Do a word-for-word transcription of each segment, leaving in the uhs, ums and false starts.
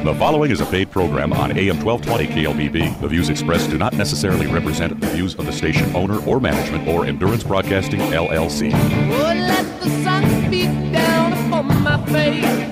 The following is a paid program on A M twelve twenty K L B B. The views expressed do not necessarily represent the views of the station owner or management or Endurance Broadcasting, L L C. Oh, let the sun beat down upon my face.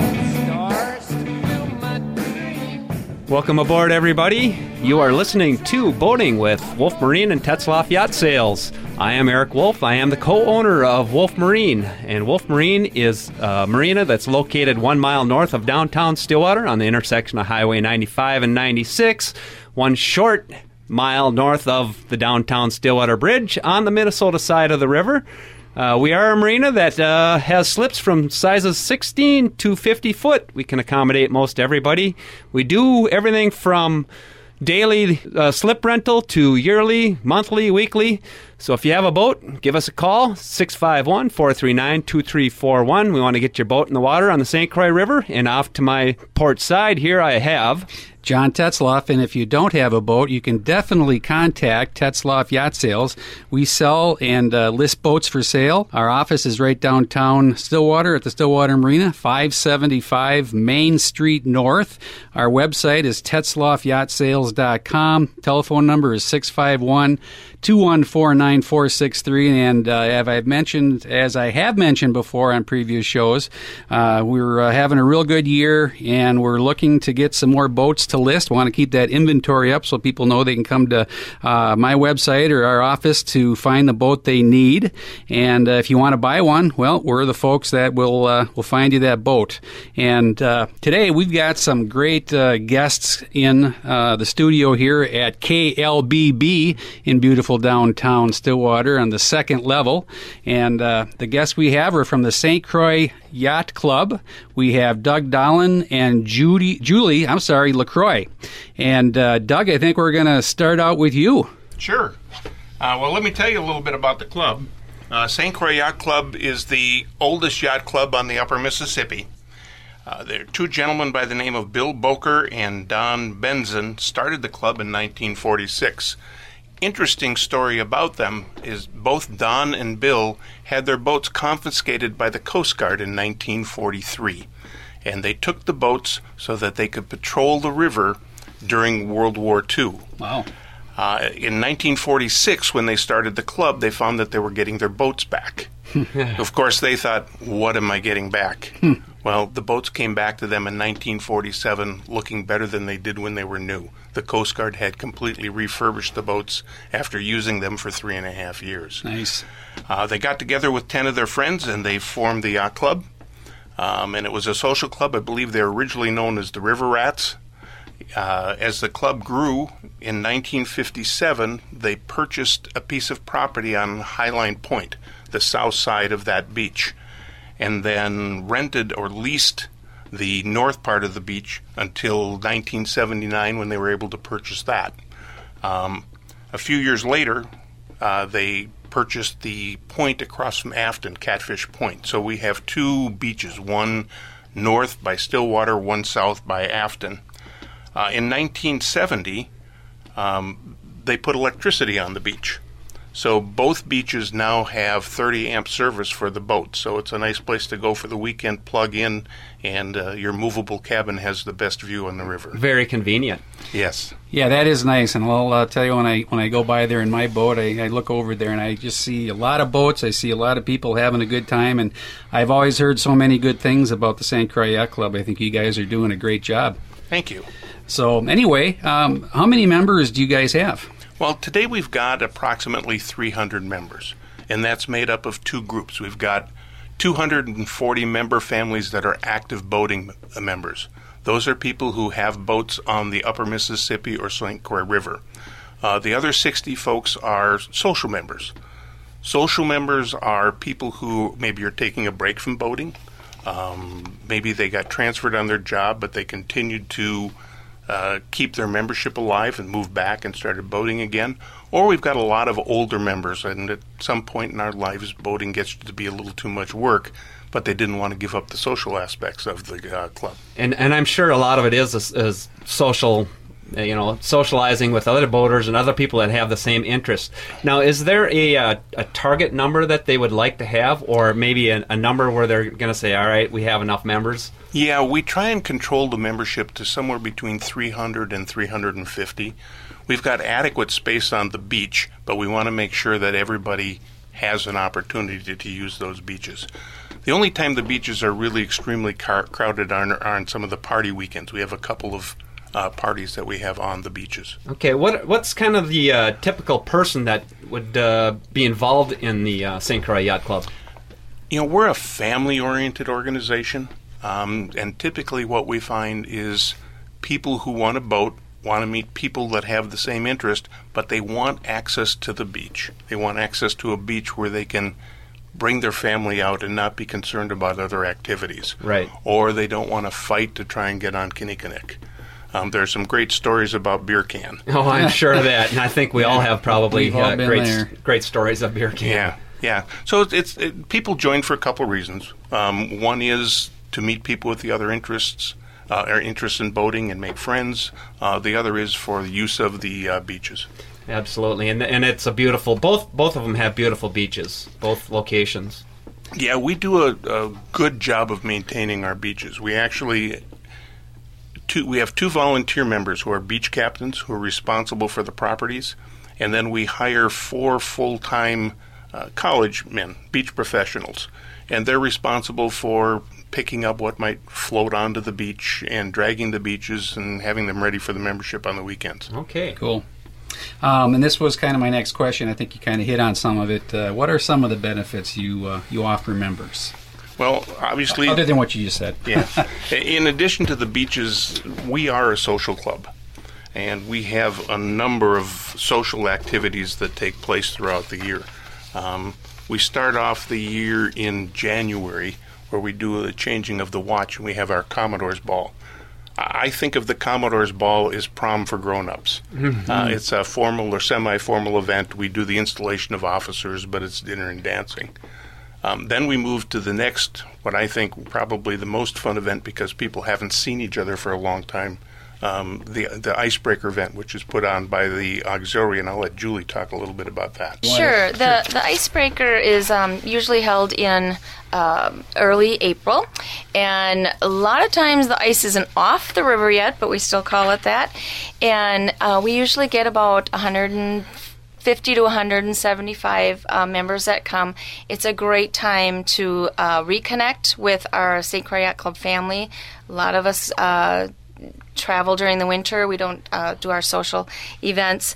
Stars fill my dreams. Welcome aboard, everybody. You are listening to Boating with Wolf Marine and Tetzlaff Yacht Sales. I am Eric Wolf. I am the co-owner of Wolf Marine, and Wolf Marine is a marina that's located one mile north of downtown Stillwater on the intersection of Highway ninety-five and ninety-six, one short mile north of the downtown Stillwater Bridge on the Minnesota side of the river. Uh, we are a marina that uh, has slips from sizes sixteen to fifty foot. We can accommodate most everybody. We do everything from daily uh, slip rental to yearly, monthly, weekly. So if you have a boat, give us a call, six five one, four three nine, two three four one. We want to get your boat in the water on the Saint Croix River. And off to my port side here I have John Tetzlaff, and if you don't have a boat, you can definitely contact Tetzlaff Yacht Sales. We sell and uh, list boats for sale. Our office is right downtown Stillwater at the Stillwater Marina, five seventy-five Main Street North. Our website is tetzlaff yacht sales dot com. Telephone number is six five one, two one four, nine four six three. And uh, as I've mentioned, as I have mentioned before on previous shows, uh, we're uh, having a real good year, and we're looking to get some more boats to list. We want to keep that inventory up so people know they can come to uh, my website or our office to find the boat they need. And uh, if you want to buy one, well, we're the folks that will uh, will find you that boat. And uh, today we've got some great uh, guests in uh, the studio here at K L B B in beautiful downtown Stillwater on the second level. And uh, the guests we have are from the Saint Croix Yacht Club. We have Doug Dolan and Judy, Julie, I'm sorry, LaCroix. And uh, Doug, I think we're going to start out with you. Sure. Uh, well, let me tell you a little bit about the club. Uh, Saint Croix Yacht Club is the oldest yacht club on the upper Mississippi. Uh, there are two gentlemen by the name of Bill Boker and Don Benson started the club in nineteen forty-six. Interesting story about them is both Don and Bill had their boats confiscated by the Coast Guard in nineteen forty-three. And they took the boats so that they could patrol the river during World War Two. Wow. Uh, in nineteen forty-six, when they started the club, they found that they were getting their boats back. Of course, they thought, what am I getting back? Well, the boats came back to them in nineteen forty-seven looking better than they did when they were new. The Coast Guard had completely refurbished the boats after using them for three and a half years. Nice. Uh, they got together with ten of their friends, and they formed the yacht club. Um, and it was a social club. I believe they were originally known as the River Rats. Uh, as the club grew, in nineteen fifty-seven, they purchased a piece of property on Highline Point, the south side of that beach, and then rented or leased the north part of the beach until nineteen seventy-nine, when they were able to purchase that. Um, a few years later, uh, they purchased the point across from Afton, Catfish Point. So we have two beaches, one north by Stillwater, one south by Afton. Uh, in nineteen seventy, um, they put electricity on the beach. So both beaches now have thirty amp service for the boat. So it's a nice place to go for the weekend, plug in, and uh, your movable cabin has the best view on the river. very convenient. Yes. Yeah, that is nice. And I'll uh, tell you, when I when I go by there in my boat, I, I look over there and I just see a lot of boats. I see a lot of people having a good time. And I've always heard so many good things about the Saint Croix Yacht Club. I think you guys are doing a great job. Thank you. So anyway, um, how many members do you guys have? Well, today we've got approximately three hundred members, and that's made up of two groups. We've got two hundred forty member families that are active boating members. Those are people who have boats on the upper Mississippi or Saint Croix River. Uh, the other sixty folks are social members. Social members are people who maybe are taking a break from boating. Um, maybe they got transferred on their job, but they continued to Uh, keep their membership alive and move back and started boating again. Or we've got a lot of older members, and at some point in our lives, boating gets to be a little too much work, but they didn't want to give up the social aspects of the uh, club. And and I'm sure a lot of it is is, is social uh, you know, socializing with other boaters and other people that have the same interest. Now, is there a uh, a target number that they would like to have, or maybe a, a number where they're going to say, all right, we have enough members? Yeah, we try and control the membership to somewhere between three hundred and three hundred fifty. We've got adequate space on the beach, but we want to make sure that everybody has an opportunity to use those beaches. The only time the beaches are really extremely car- crowded are, are on some of the party weekends. We have a couple of uh, parties that we have on the beaches. Okay, what what's kind of the uh, typical person that would uh, be involved in the uh, Saint Croix Yacht Club? You know, we're a family-oriented organization, um, and typically what we find is people who want a boat want to meet people that have the same interest, but they want access to the beach. They want access to a beach where they can bring their family out and not be concerned about other activities. Right. Or they don't want to fight to try and get on Kinnickinnick. Um, there are some great stories about beer can. Oh, I'm sure of that, and I think we all have probably We've all uh, been great there. great stories of beer can. Yeah, yeah. So it's, it's it, people join for a couple of reasons. Um, one is to meet people with the other interests, uh, or interests in boating and make friends. Uh, the other is for the use of the uh, beaches. Absolutely, and and it's a beautiful. Both both of them have beautiful beaches, both locations. Yeah, we do a, a good job of maintaining our beaches. We actually two we have two volunteer members who are beach captains who are responsible for the properties, and then we hire four full-time uh, college men, beach professionals, and they're responsible for picking up what might float onto the beach and dragging the beaches and having them ready for the membership on the weekends. Okay, Cool. Um, and this was kind of my next question. I think you kind of hit on some of it. Uh, what are some of the benefits you uh, you offer members? Well, obviously, Other than what you just said. yeah. In addition to the beaches, we are a social club, and we have a number of social activities that take place throughout the year. Um, we start off the year in January, where we do a changing of the watch, and we have our Commodore's Ball. I think of the Commodore's Ball as prom for grown-ups. Mm-hmm. Uh, it's a formal or semi-formal event. We do the installation of officers, but it's dinner and dancing. Um, then we move to the next, what I think probably the most fun event because people haven't seen each other for a long time, um, the the Icebreaker event, which is put on by the auxiliary, and I'll let Julie talk a little bit about that. Sure. The the Icebreaker is um, usually held in um, early April, and a lot of times the ice isn't off the river yet, but we still call it that. And uh, we usually get about one hundred fifty to one hundred seventy-five uh, members that come. It's a great time to uh, reconnect with our Saint Croix Yacht Club family. A lot of us uh, travel during the winter. We don't uh, do our social events.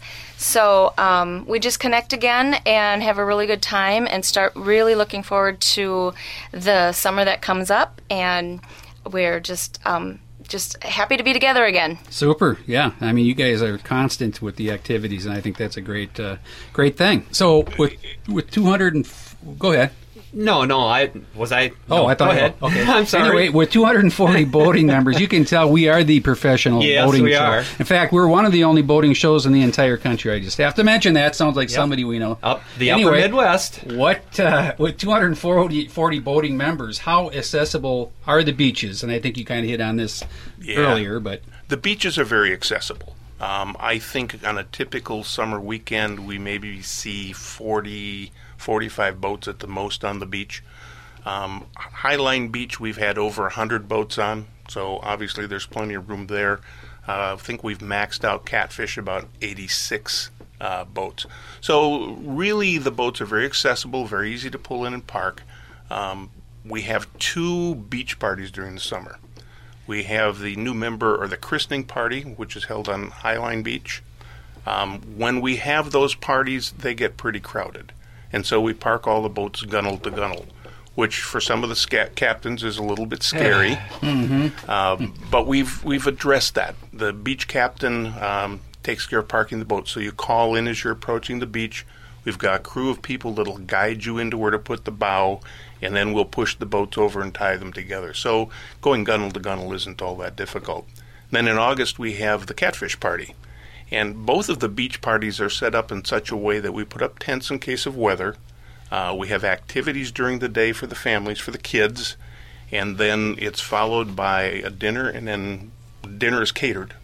So um, we just connect again and have a really good time and start really looking forward to the summer that comes up. And we're just um, just happy to be together again. Super. Yeah. I mean, you guys are constant with the activities, and I think that's a great uh, great thing. So with with two hundred and f- go ahead. No, no, I was I. Oh, no, I thought. Go ahead. Okay. I'm sorry. Anyway, with two hundred forty boating members, you can tell we are the professional Yes, boating we show. are. In fact, we're one of the only boating shows in the entire country. I just have to mention that. Sounds like Yep. somebody we know. Up the Anyway, upper Midwest. What uh, with two hundred forty, forty boating members, how accessible are the beaches? And I think you kind of hit on this Yeah. earlier, but The beaches are very accessible. Um, I think on a typical summer weekend, we maybe see forty, forty-five boats at the most on the beach. Um, Highline Beach, we've had over one hundred boats on, so obviously there's plenty of room there. Uh, I think we've maxed out Catfish about eighty-six uh, boats. So really the boats are very accessible, very easy to pull in and park. Um, we have two beach parties during the summer. We have the new member or the christening party, which is held on Highline Beach. Um, when we have those parties, they get pretty crowded. And so we park all the boats gunnel to gunnel, which for some of the scat captains is a little bit scary. mm-hmm. um, but we've we've addressed that. The beach captain um, takes care of parking the boat. So you call in as you're approaching the beach. We've got a crew of people that'll guide you into where to put the bow, and then we'll push the boats over and tie them together. So going gunnel to gunnel isn't all that difficult. Then in August we have the Catfish party. And both of the beach parties are set up in such a way that we put up tents in case of weather. Uh, we have activities during the day for the families, for the kids, and then it's followed by a dinner, and then dinner is catered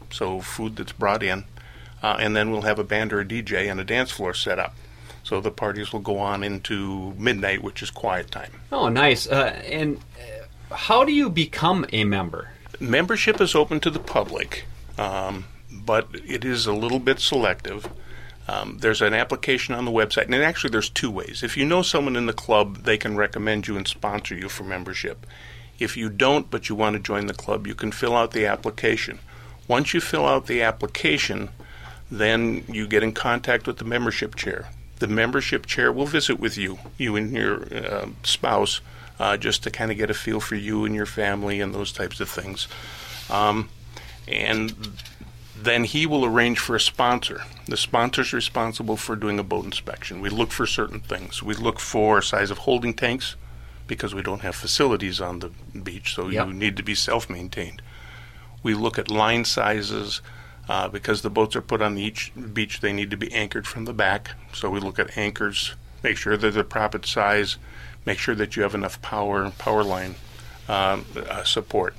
so food that's brought in, uh, and then we'll have a band or a D J and a dance floor set up. So the parties will go on into midnight, which is quiet time. Oh, nice. Uh, and uh, how do you become a member? Membership is open to the public, um, but it is a little bit selective. Um, there's an application on the website, and actually there's two ways. If you know someone in the club, they can recommend you and sponsor you for membership. If you don't, but you want to join the club, you can fill out the application. Once you fill out the application, then you get in contact with the membership chair. The membership chair will visit with you, you and your uh, spouse, uh, just to kind of get a feel for you and your family and those types of things. Um, and then he will arrange for a sponsor. The sponsor's responsible for doing a boat inspection. We look for certain things. We look for size of holding tanks, because we don't have facilities on the beach, so Yep. you need to be self-maintained. We look at line sizes, uh, because the boats are put on each beach, they need to be anchored from the back. So we look at anchors, make sure they're the proper size, make sure that you have enough power, power line um, uh, support.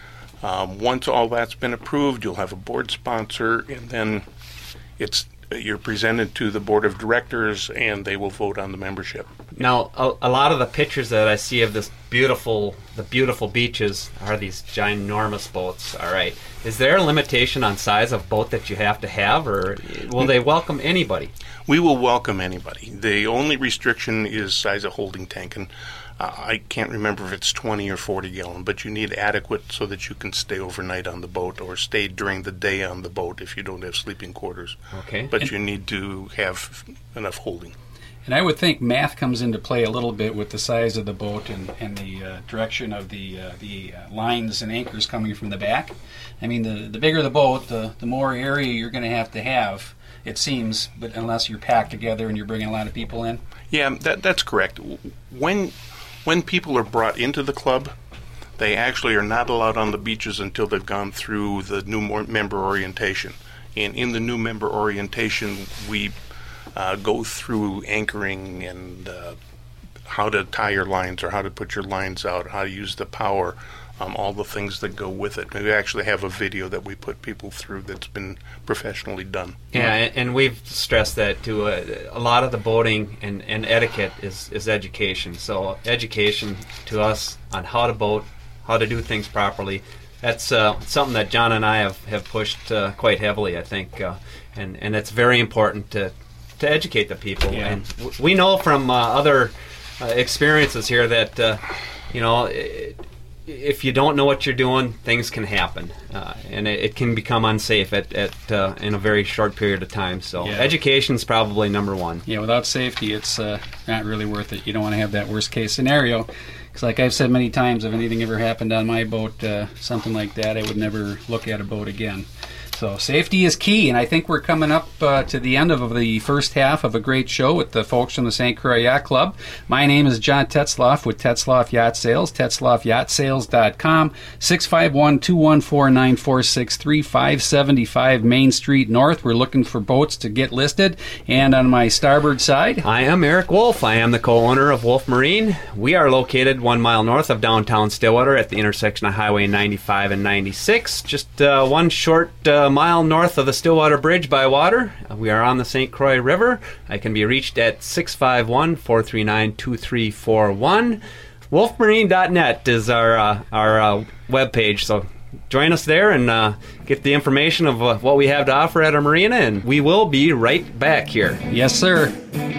Um, once all that's been approved, you'll have a board sponsor, and then it's you're presented to the board of directors, and they will vote on the membership. Now, a, a lot of the pictures that I see of this beautiful, the beautiful beaches are these ginormous boats. All right, is there a limitation on size of boat that you have to have, or will they welcome anybody? We will welcome anybody. The only restriction is size of holding tank, and uh, I can't remember if it's twenty or forty gallon, but you need adequate so that you can stay overnight on the boat or stay during the day on the boat if you don't have sleeping quarters. Okay. But you need to have enough holding. And I would think math comes into play a little bit with the size of the boat and, and the uh, direction of the uh, the uh, lines and anchors coming from the back. I mean, the, the bigger the boat, the, the more area you're going to have to have, it seems, but unless you're packed together and you're bringing a lot of people in. Yeah, that that's correct. When when people are brought into the club, they actually are not allowed on the beaches until they've gone through the new member orientation. And in the new member orientation, we uh, go through anchoring and uh, how to tie your lines or how to put your lines out, how to use the power, um, all the things that go with it. We actually have a video that we put people through that's been professionally done. Yeah, and, and we've stressed that too. Uh, a lot of the boating and, and etiquette is, is education. So education to us on how to boat, how to do things properly. That's uh, something that John and I have, have pushed uh, quite heavily, I think. Uh, and, and it's very important to, to educate the people. Yeah. And w- we know from uh, other uh, experiences here that, uh, you know, it, if you don't know what you're doing, things can happen, uh, and it, it can become unsafe at, at uh, in a very short period of time. So Yeah. education's probably number one. Yeah, without safety, it's uh, not really worth it. You don't want to have that worst case scenario. Because like I've said many times, if anything ever happened on my boat, uh, something like that, I would never look at a boat again. So safety is key, and I think we're coming up uh, to the end of the first half of a great show with the folks from the Saint Croix Yacht Club. My name is John Tetzloff with Tetzloff Yacht Sales, tetzloff yacht sales dot com, six five one, two one four, nine four six three, five seventy-five Main Street North. We're looking for boats to get listed. And on my starboard side, I am Eric Wolf. I am the co-owner of Wolf Marine. We are located one mile north of downtown Stillwater at the intersection of Highway ninety-five and ninety-six, just uh, one short uh, mile north of the Stillwater Bridge by water. We are on the Saint Croix River. I can be reached at six five one, four three nine, two three four one. wolf marine dot net is our uh, our uh, webpage, so join us there and uh, get the information of uh, what we have to offer at our marina, and we will be right back here. yes, sir.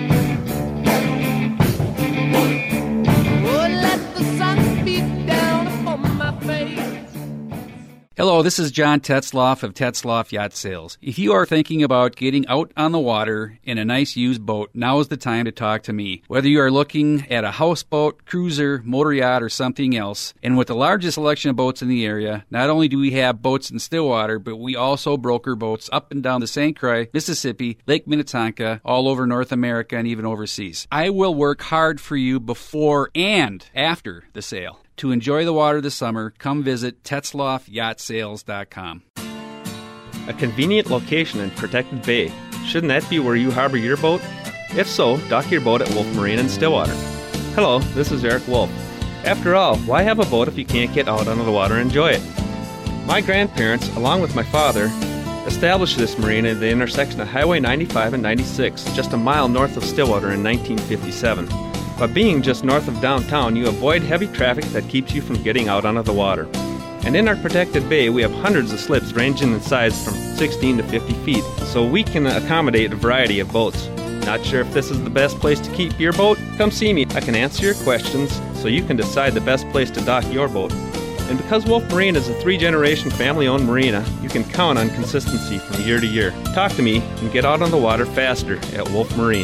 Oh, let the sun beat down upon my face. Hello, this is John Tetzloff of Tetzloff Yacht Sales. If you are thinking about getting out on the water in a nice used boat, now is the time to talk to me. Whether you are looking at a houseboat, cruiser, motor yacht, or something else, and with the largest selection of boats in the area, not only do we have boats in Stillwater, but we also broker boats up and down the Saint Croix, Mississippi, Lake Minnetonka, all over North America, and even overseas. I will work hard for you before and after the sale. To enjoy the water this summer, come visit tetzloff yacht sales dot com. A convenient location in Protected Bay. Shouldn't that be where you harbor your boat? If so, dock your boat at Wolf Marine in Stillwater. Hello, this is Eric Wolf. After all, why have a boat if you can't get out onto the water and enjoy it? My grandparents, along with my father, established this marina at the intersection of Highway ninety-five and ninety-six, just a mile north of Stillwater in nineteen fifty-seven. By being just north of downtown, you avoid heavy traffic that keeps you from getting out onto the water. And in our protected bay, we have hundreds of slips ranging in size from sixteen to fifty feet, so we can accommodate a variety of boats. Not sure if this is the best place to keep your boat? Come see me. I can answer your questions so you can decide the best place to dock your boat. And because Wolf Marine is a three-generation family-owned marina, you can count on consistency from year to year. Talk to me and get out on the water faster at Wolf Marine.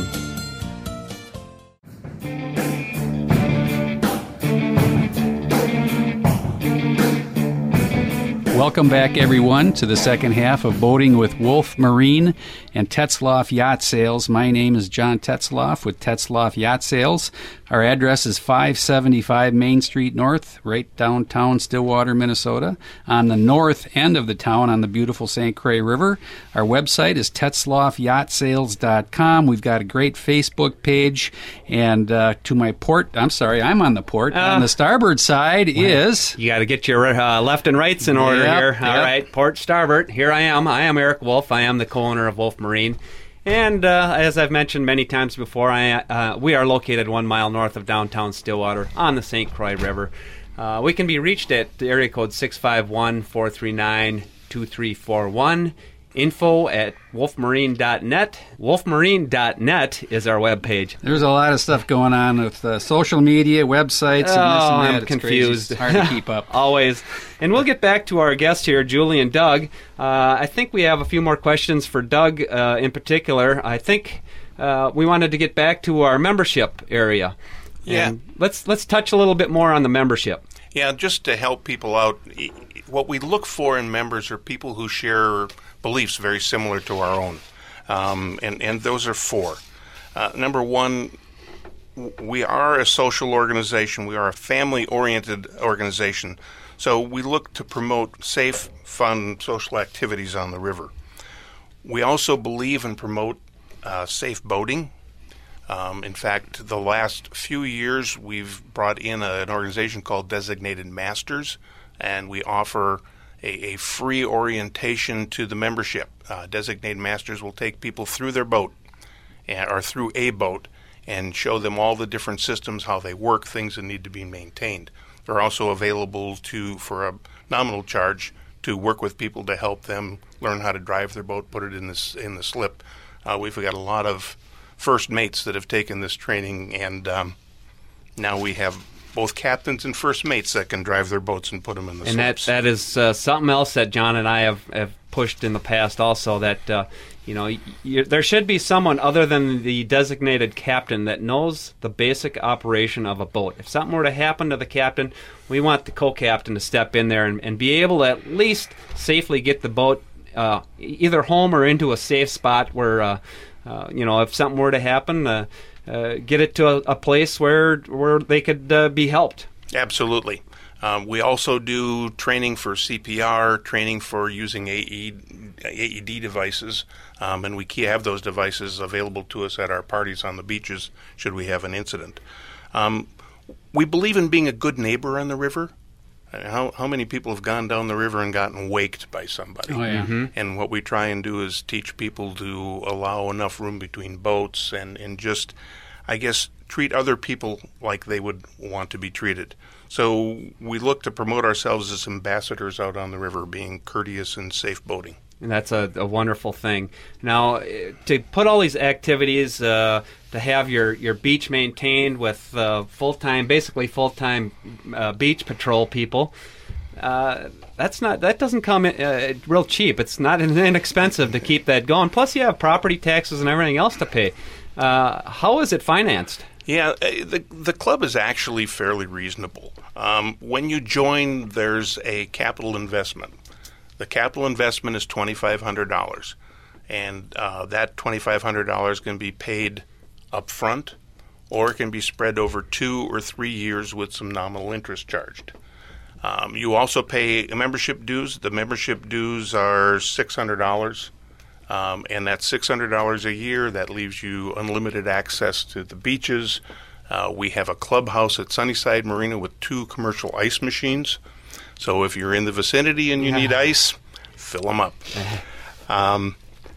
Welcome back, everyone, to the second half of Boating with Wolf Marine and Tetzlaff Yacht Sales. My name is John Tetzlaff with Tetzlaff Yacht Sales. Our address is five seventy-five Main Street North, right downtown Stillwater, Minnesota, on the north end of the town on the beautiful Saint Croix River. Our website is tetzlaff yacht sales dot com. We've got a great Facebook page, and uh, to my port, I'm sorry, I'm on the port. Uh, on the starboard side is... You got to get your uh, left and rights in order yep, here. Yep. All right, port starboard. Here I am. I am Eric Wolf. I am the co-owner of Wolf Marine. And uh, as I've mentioned many times before, I, uh, we are located one mile north of downtown Stillwater on the Saint Croix River. Uh, we can be reached at the area code six five one, four three nine, two three four one. Info at wolf marine dot net. wolf marine dot net is our webpage. There's a lot of stuff going on with uh, social media, websites, and this and Oh, that. I'm It's confused. crazy. It's hard to keep up. Always. And we'll get back to our guest here, Julie and Doug. Uh, I think we have a few more questions for Doug uh, in particular. I think uh, we wanted to get back to our membership area. Yeah. And let's let's touch a little bit more on the membership. Yeah, just to help people out, what we look for in members are people who share beliefs very similar to our own. Um, and, and those are four. Uh, number one, we are a social organization. We are a family-oriented organization. So we look to promote safe, fun, social activities on the river. We also believe and promote uh, safe boating. Um, in fact, the last few years, we've brought in a, an organization called Designated Masters, and we offer a, a free orientation to the membership. Uh, Designated Masters will take people through their boat, and, or through a boat, and show them all the different systems, how they work, things that need to be maintained. They're also available to, for a nominal charge, to work with people to help them learn how to drive their boat, put it in this in the slip. Uh, we've got a lot of first mates that have taken this training, and um, now we have both captains and first mates that can drive their boats and put them in the And slips. that that is uh, something else that John and I have, have pushed in the past also, that uh, you know you, there should be someone other than the designated captain that knows the basic operation of a boat. If something were to happen to the captain, we want the co-captain to step in there and, and be able to at least safely get the boat uh, either home or into a safe spot where uh, uh, you know if something were to happen, uh, uh, get it to a, a place where where they could uh, be helped. Absolutely. Um, we also do training for C P R, training for using A E D devices, um, and we have those devices available to us at our parties on the beaches should we have an incident. Um, we believe in being a good neighbor on the river. How, how many people have gone down the river and gotten waked by somebody? Oh, yeah. Mm-hmm. And what we try and do is teach people to allow enough room between boats and, and just, I guess, treat other people like they would want to be treated. So we look to promote ourselves as ambassadors out on the river, being courteous and safe boating. And that's a, a wonderful thing. Now, eh, to put all these activities, uh, to have your, your beach maintained with uh, full-time, basically full-time uh, beach patrol people, uh, that's not that doesn't come uh, real cheap. It's not inexpensive to keep that going. Plus, you have property taxes and everything else to pay. Uh, how is it financed? Yeah, the the club is actually fairly reasonable. Um, when you join, there's a capital investment. The capital investment is twenty-five hundred dollars, and uh, that twenty-five hundred dollars can be paid up front, or it can be spread over two or three years with some nominal interest charged. Um, you also pay membership dues. The membership dues are six hundred dollars. Um, and that's six hundred dollars a year. That leaves you unlimited access to the beaches. Uh, we have a clubhouse at Sunnyside Marina with two commercial ice machines. So if you're in the vicinity and you Yeah. need ice, fill them up. Um,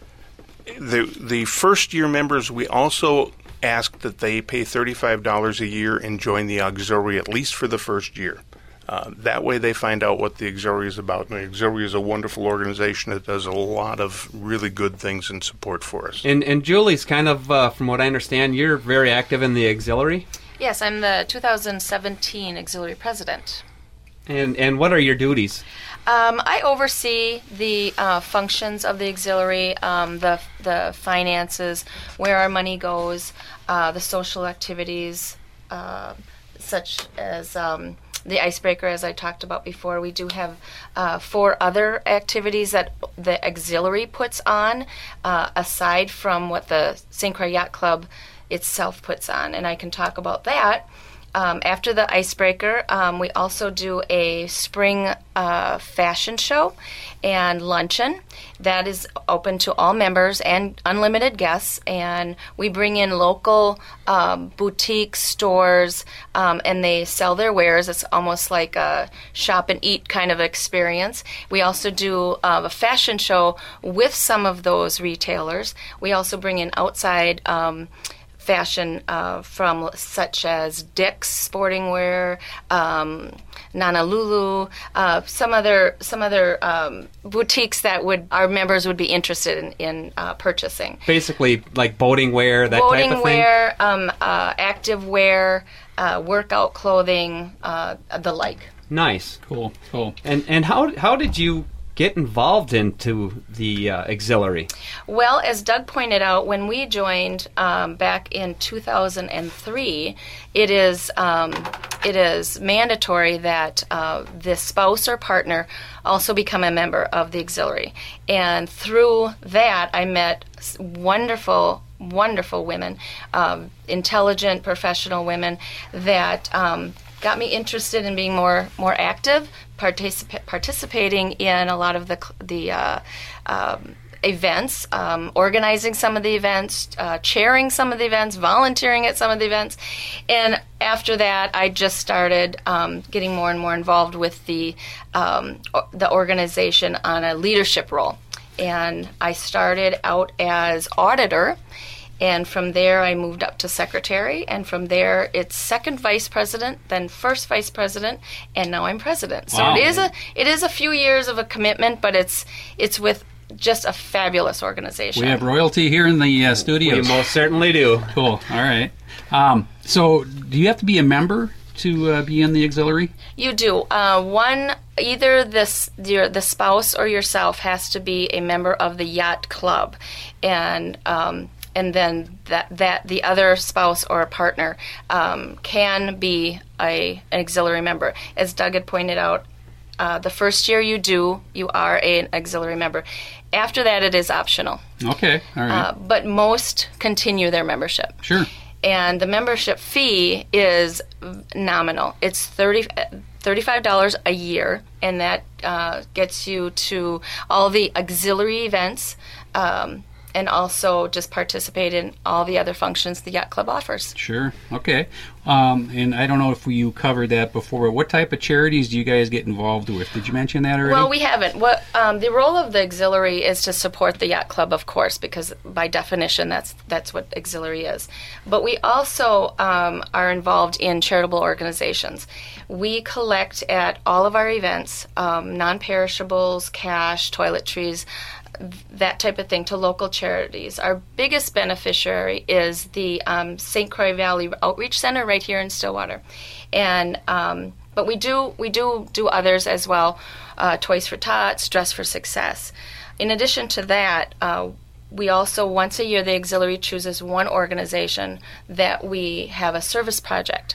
the the first year members, we also ask that they pay thirty-five dollars a year and join the auxiliary at least for the first year. Uh, that way they find out what the auxiliary is about. And the auxiliary is a wonderful organization that does a lot of really good things in support for us. And and Julie's kind of, uh, from what I understand, you're very active in the auxiliary. Yes, I'm the two thousand seventeen auxiliary president. And and what are your duties? Um, I oversee the uh, functions of the auxiliary, um, the the finances, where our money goes, uh, the social activities, uh, such as um, the icebreaker, as I talked about before. We do have uh, four other activities that the auxiliary puts on, uh, aside from what the Saint Croix Yacht Club itself puts on, and I can talk about that. Um, after the icebreaker, um, we also do a spring uh, fashion show and luncheon that is open to all members and unlimited guests. And we bring in local um, boutique stores, um, and they sell their wares. It's almost like a shop and eat kind of experience. We also do uh, a fashion show with some of those retailers. We also bring in outside Um, fashion uh, from such as Dick's Sporting Wear, um, Nana Lulu, uh, some other some other um, boutiques that would our members would be interested in, in uh, purchasing. Basically, like boating wear, that Boating type of thing. wear, um, uh, active wear, uh, workout clothing, uh, the like. Nice. Cool, cool. And and how how did you get involved into the uh, auxiliary? Well, as Doug pointed out, when we joined um, back in two thousand three, it is um, it is mandatory that uh, the spouse or partner also become a member of the auxiliary. And through that, I met s- wonderful, wonderful women, um, intelligent, professional women that um, got me interested in being more more active, particip- participating in a lot of the cl- the uh, um, events, um, organizing some of the events, uh, chairing some of the events, volunteering at some of the events, and after that, I just started um, getting more and more involved with the um, o- the organization on a leadership role, and I started out as auditor. And from there, I moved up to secretary, and from there, it's second vice president, then first vice president, and now I'm president. So Wow. it is a it is a few years of a commitment, but it's it's with just a fabulous organization. We have royalty here in the uh, We studios. most certainly do. Cool. All right. Um, so, do you have to be a member to uh, be in the auxiliary? You do. Uh, one, either this your the spouse or yourself has to be a member of the yacht club, and um, and then that that the other spouse or a partner um, can be a an auxiliary member. As Doug had pointed out, uh, the first year you do, you are an auxiliary member. After that, it is optional. Okay. All right. Uh, but most continue their membership. Sure. And the membership fee is nominal. It's thirty, thirty-five dollars a year, and that uh, gets you to all the auxiliary events, um, and also just participate in all the other functions the yacht club offers. Sure. Okay. Um, and I don't know if you covered that before. What type of charities do you guys get involved with? Did you mention that already? Well, we haven't. What um, the role of the auxiliary is to support the yacht club, of course, because by definition, that's that's what auxiliary is. But we also um, are involved in charitable organizations. We collect at all of our events um, non-perishables, cash, toiletries, that type of thing to local charities. Our biggest beneficiary is the um, Saint Croix Valley Outreach Center right here in Stillwater, and um, but we do we do do others as well. Uh, Toys for Tots, Dress for Success. In addition to that, uh, we also once a year the auxiliary chooses one organization that we have a service project.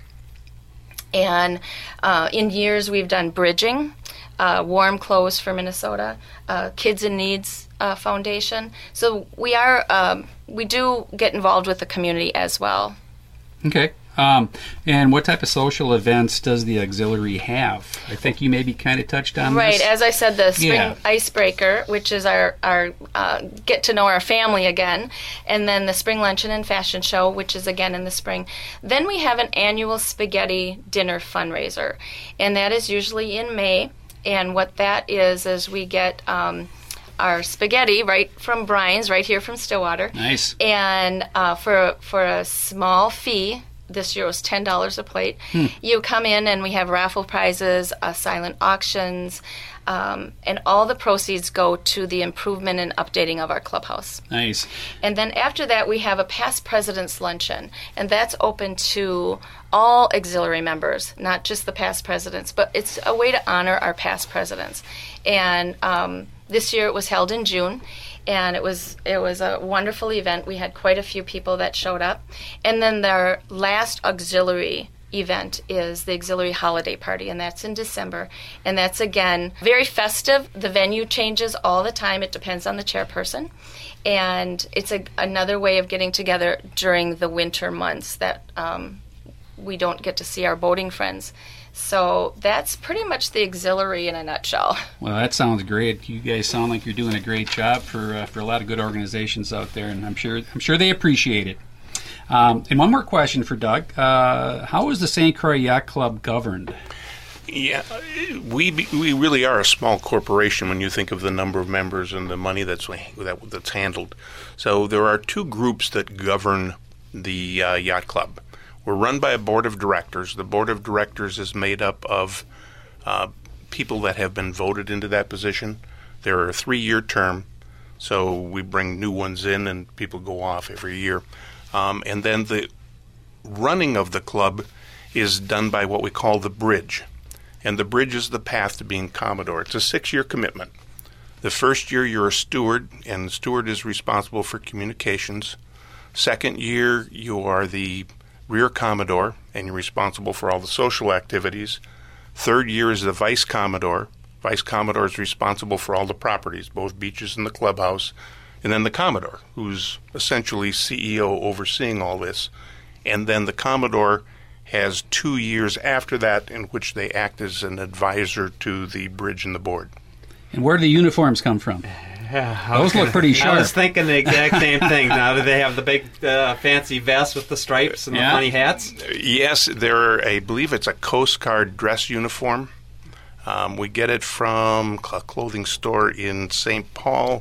And uh, in years we've done bridging, uh, warm clothes for Minnesota, uh, Kids in Needs uh, Foundation. So we are um, we do get involved with the community as well. Okay. Um, and what type of social events does the auxiliary have? I think you maybe kind of touched on Right, this. as I said, the spring Yeah. icebreaker, which is our, our uh, get to know our family again, and then the spring luncheon and fashion show, which is again in the spring. Then we have an annual spaghetti dinner fundraiser, and that is usually in May. And what that is is we get um, our spaghetti right from Brian's, right here from Stillwater. Nice. And uh, for for a small fee, this year was ten dollars a plate. Hmm. You come in and we have raffle prizes, uh, silent auctions, um, and all the proceeds go to the improvement and updating of our clubhouse. Nice. And then after that, we have a past president's luncheon, and that's open to all auxiliary members, not just the past presidents, but it's a way to honor our past presidents. And um, this year it was held in June, and it was it was a wonderful event. We had quite a few people that showed up. And then their last auxiliary event is the auxiliary holiday party, and that's in December. And that's, again, very festive. The venue changes all the time. It depends on the chairperson. And it's a, another way of getting together during the winter months that um, we don't get to see our boating friends. So that's pretty much the auxiliary in a nutshell. Well, that sounds great. You guys sound like you're doing a great job for uh, for a lot of good organizations out there, and I'm sure I'm sure they appreciate it. Um, and one more question for Doug: uh, how is the Saint Croix Yacht Club governed? Yeah, we we really are a small corporation when you think of the number of members and the money that's that, that's handled. So there are two groups that govern the uh, yacht club. We're run by a board of directors. The board of directors is made up of uh, people that have been voted into that position. They're a three-year term, so we bring new ones in and people go off every year. Um, and then the running of the club is done by what we call the bridge. And the bridge is the path to being Commodore. It's a six-year commitment. The first year you're a steward, and the steward is responsible for communications. Second year you are the rear Commodore, and you're responsible for all the social activities. Third year is the Vice Commodore. Vice Commodore is responsible for all the properties, both beaches and the clubhouse. And then the Commodore, who's essentially C E O overseeing all this. And then the Commodore has two years after that in which they act as an advisor to the bridge and the board. And where do the uniforms come from? Yeah, Those look pretty sharp. I was thinking the exact same thing. Now, do they have the big uh, fancy vests with the stripes and Yeah. the funny hats? Yes, there. I believe it's a Coast Guard dress uniform. Um, we get it from a clothing store in Saint Paul,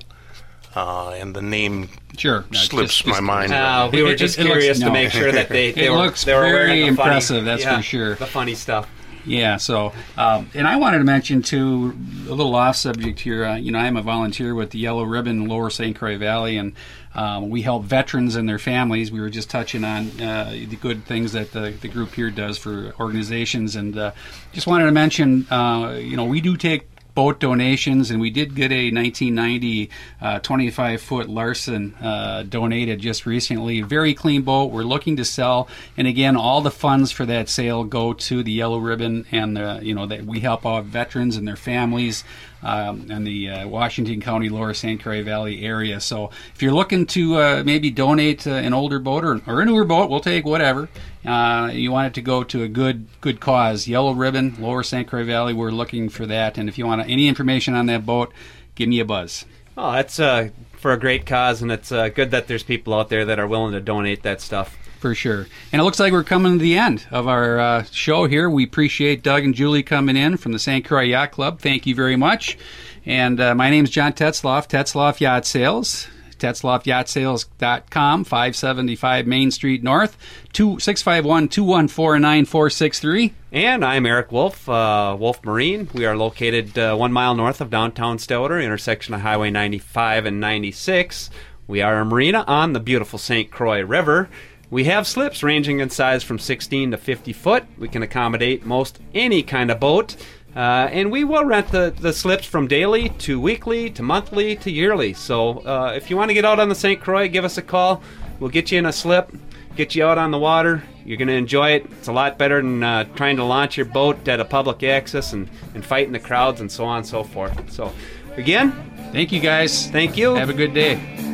uh, and the name Sure. No, slips just- my just- mind. Uh, we It- were it- just it looks- curious no. to make sure that they, they It were, looks they were wearing very the funny- impressive, that's yeah, for sure. The funny stuff. Yeah, so, um, and I wanted to mention, too, a little off subject here. Uh, you know, I'm a volunteer with the Yellow Ribbon in Lower Saint Croix Valley, and um, we help veterans and their families. We were just touching on uh, the good things that the, the group here does for organizations, and uh, just wanted to mention, uh, you know, we do take boat donations, and we did get a nineteen ninety uh, twenty-five foot Larson uh, donated just recently. Very clean boat. We're looking to sell, and again, all the funds for that sale go to the Yellow Ribbon, and the, you know, that we help out veterans and their families um, in the uh, Washington County, Lower Saint Croix Valley area. So if you're looking to uh, maybe donate uh, an older boat or, or a newer boat, we'll take whatever. Uh, you want it to go to a good good cause. Yellow Ribbon, Lower Saint Croix Valley, we're looking for that. And if you want any information on that boat, give me a buzz. Oh, that's uh, for a great cause, and it's uh, good that there's people out there that are willing to donate that stuff. For sure. And it looks like we're coming to the end of our uh, show here. We appreciate Doug and Julie coming in from the Saint Croix Yacht Club. Thank you very much. And uh, my name is John Tetzloff, Tetzloff Yacht Sales. Tetzloff Yacht Sales dot com, five seventy-five Main Street North, six five one, two one four, nine four six three. And I'm Eric Wolf, uh, Wolf Marine. We are located uh, one mile north of downtown Stillwater, intersection of Highway ninety-five and ninety-six. We are a marina on the beautiful Saint Croix River. We have slips ranging in size from sixteen to fifty foot. We can accommodate most any kind of boat. Uh, and we will rent the, the slips from daily to weekly to monthly to yearly. So uh, if you want to get out on the Saint Croix, give us a call. We'll get you in a slip, get you out on the water. You're going to enjoy it. It's a lot better than uh, trying to launch your boat at a public access and, and fighting the crowds and so on and so forth. So again, Thank you, guys. thank you. Have a good day.